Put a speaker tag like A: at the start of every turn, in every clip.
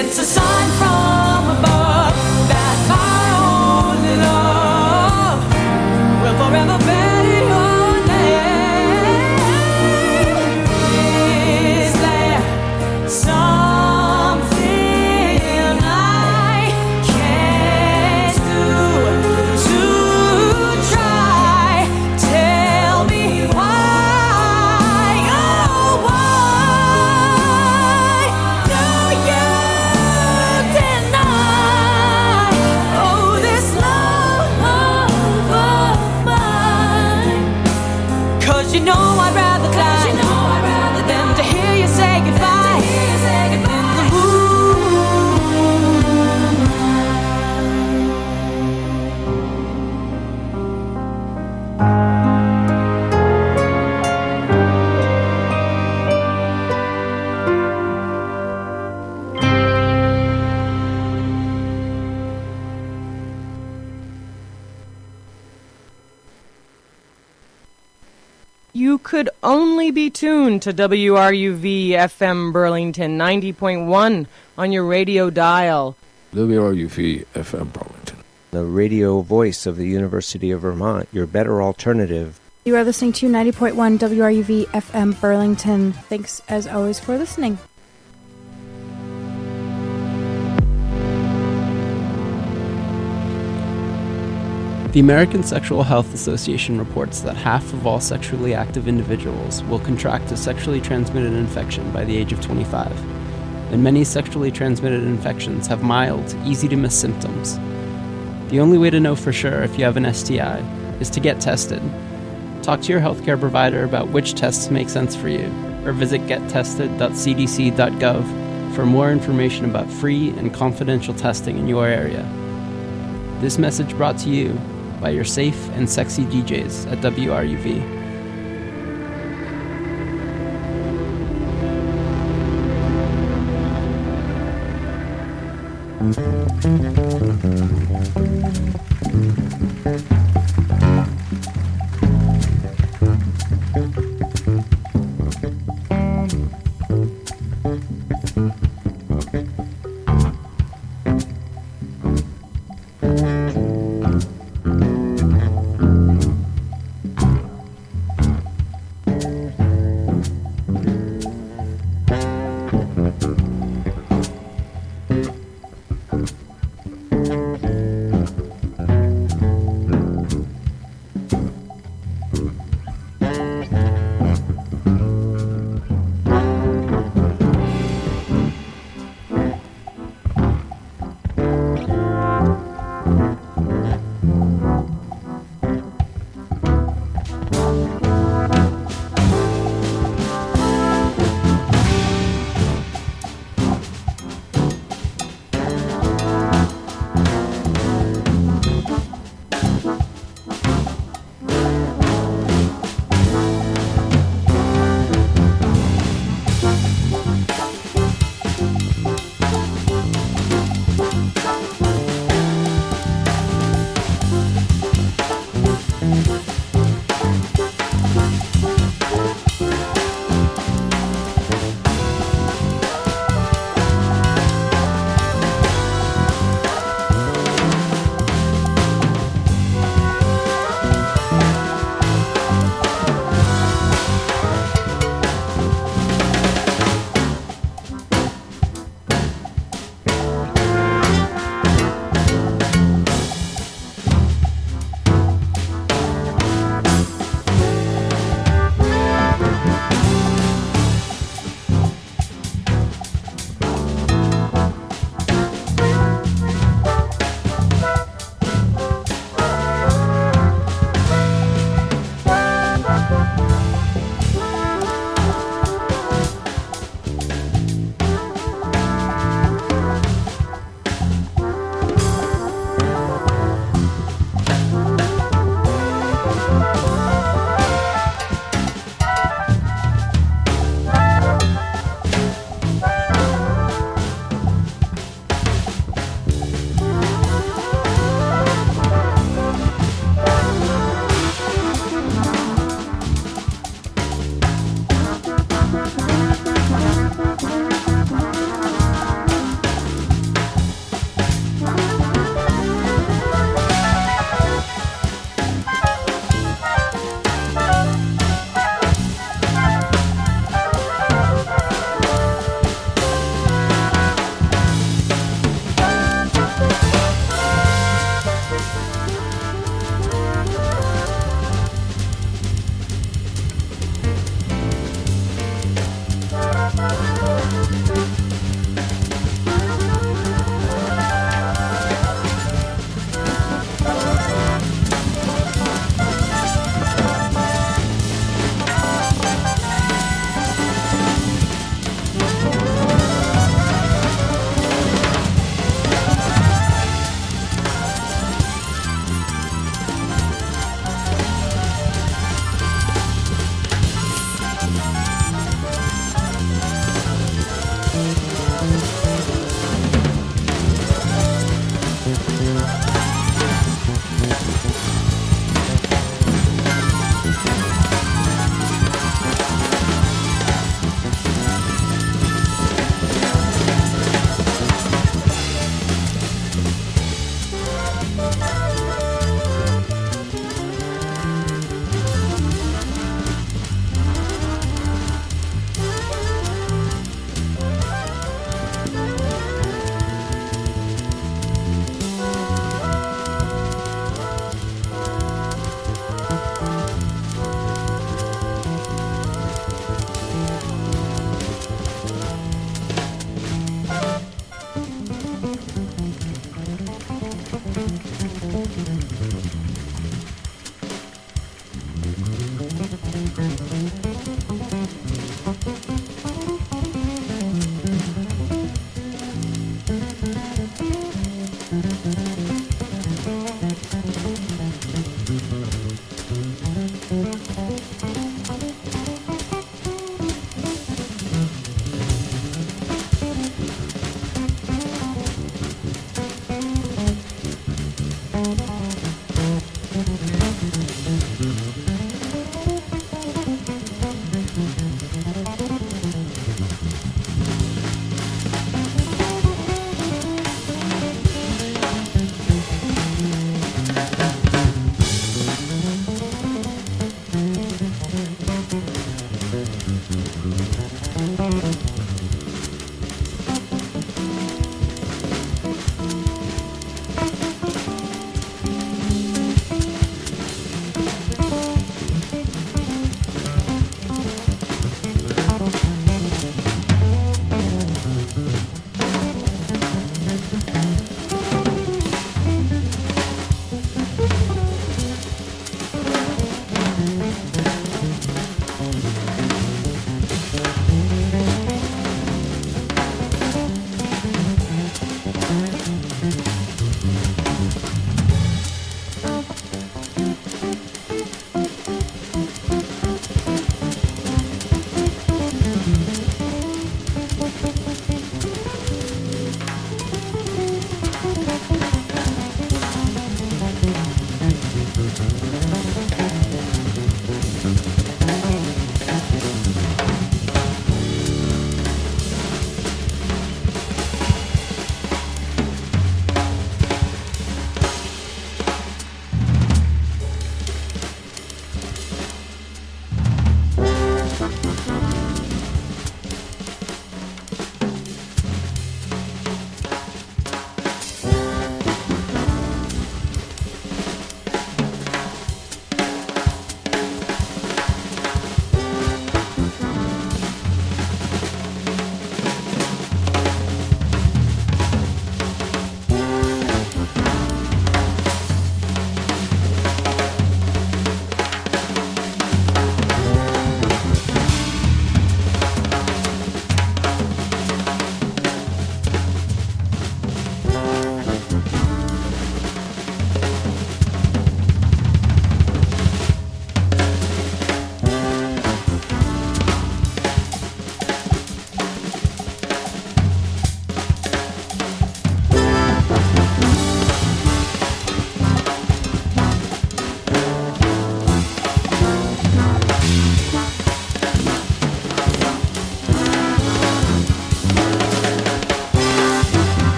A: It's a sign from above that my only love will forever bear your name. Is there something I can't do to try? Tell me why, oh why do you deny, oh this love of mine? 'Cause you know I'd rather die than to hear you say goodbye in the
B: You could only be tuned to WRUV FM Burlington 90.1 on your radio dial.
C: WRUV FM Burlington.
D: The radio voice of the University of Vermont, your better alternative.
E: You are listening to 90.1 WRUV FM Burlington. Thanks, as always, for listening.
F: The American Sexual Health Association reports that half of all sexually active individuals will contract a sexually transmitted infection by the age of 25, and many sexually transmitted infections have mild, easy-to-miss symptoms. The only way to know for sure if you have an STI is to get tested. Talk to your healthcare provider about which tests make sense for you, or visit gettested.cdc.gov for more information about free and confidential testing in your area. This message brought to you by your safe and sexy DJs at WRUV.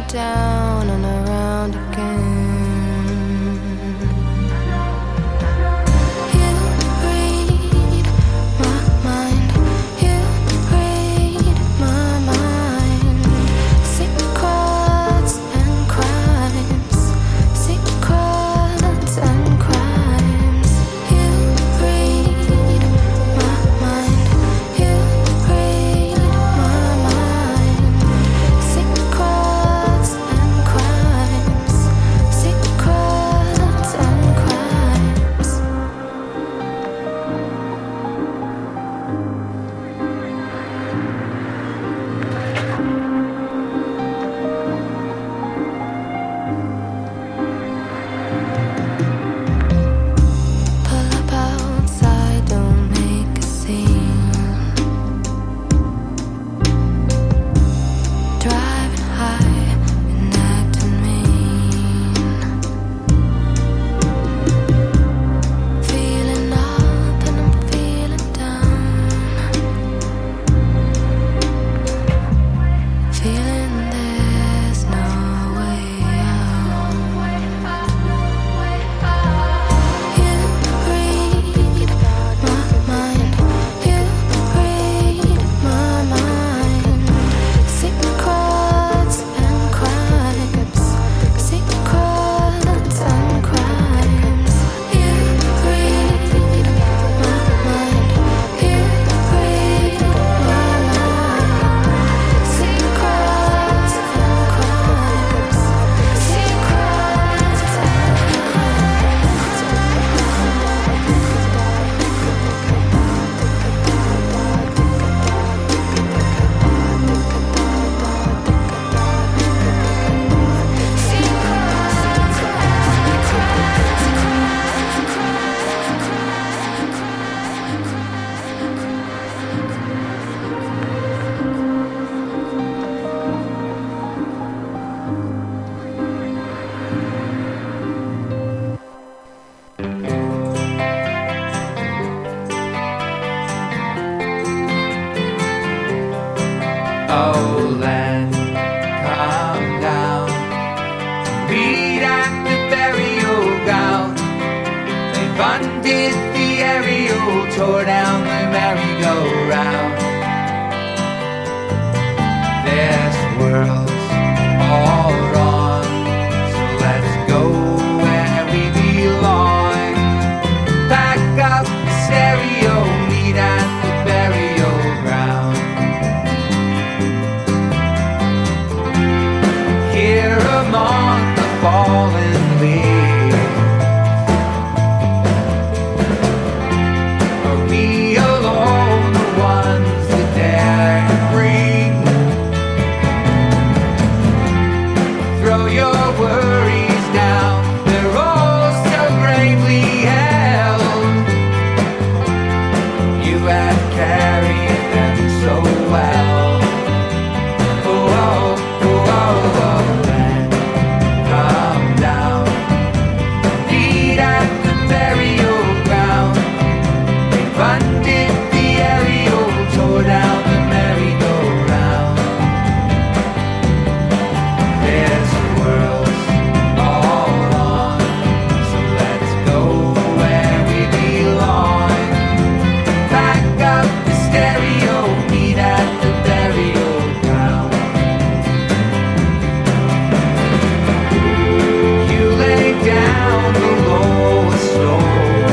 A: down and around again. You read my mind, you read my mind. Secrets and crimes, secrets and crimes. You read my mind, you read my mind. Secrets and crimes, secrets and crimes. Pull up outside, don't make a scene. Driving high and acting mean. Feeling up and I'm feeling down. Feeling there's no way out. You read my mind, you read my mind. Secrets and crimes, secrets and crimes. You read my mind, you read my mind. Secrets and crimes, secrets and
G: Oh, land, come down. Meet at the burial ground. They funded the aerial, tore down the merry-go-round. This world's all wrong, so let's go where we belong. Pack up the stereo, meet at the burial ground. Here among the fallen leaves, are we alone, the ones that dare to breathe? Throw your worries down, they're all so bravely held. You have carried them so well. Oh, oh, oh, oh, oh, land, come down. Meet at the burial ground. They funded the aerial, tore down the merry-go-round. This world's all wrong, so let's go where we belong. Pack up the stereo, meet at the burial ground. You lay down the lowest stone.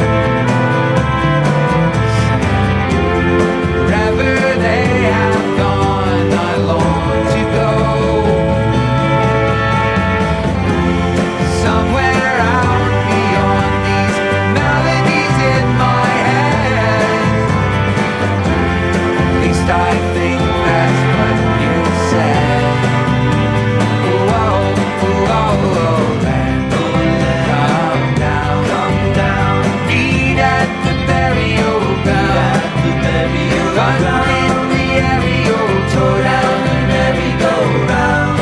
G: Wherever they have gone, I long to go. Somewhere out beyond these melodies in my head. At least I think that's what you said. Oh, oh, oh, oh, land, come down, come down. Meet at the burial ground. Funded the aerial, tore down the merry-go-round.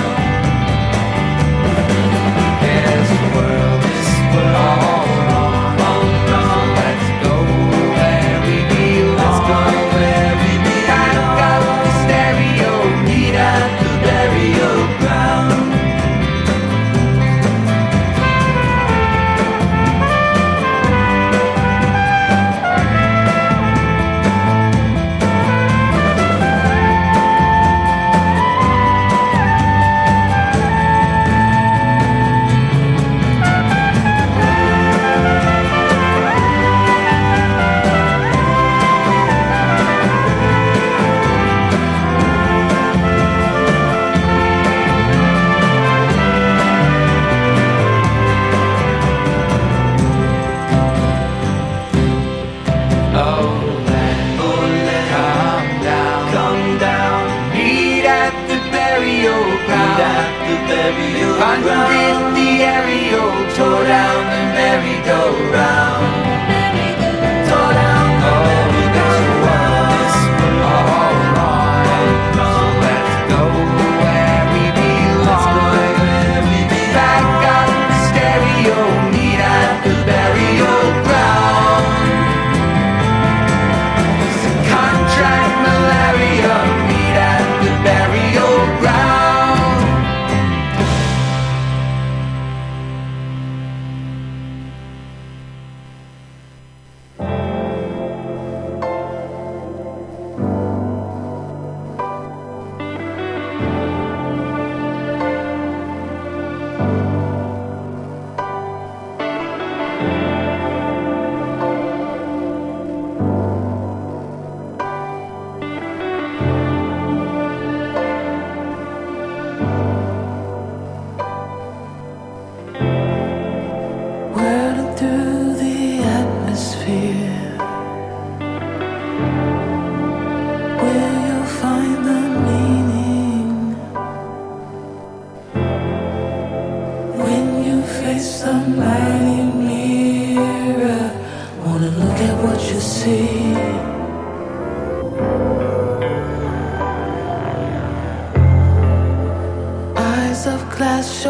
G: This world is all wrong, so let's go where we belong. Pack up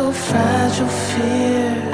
G: fragile fear.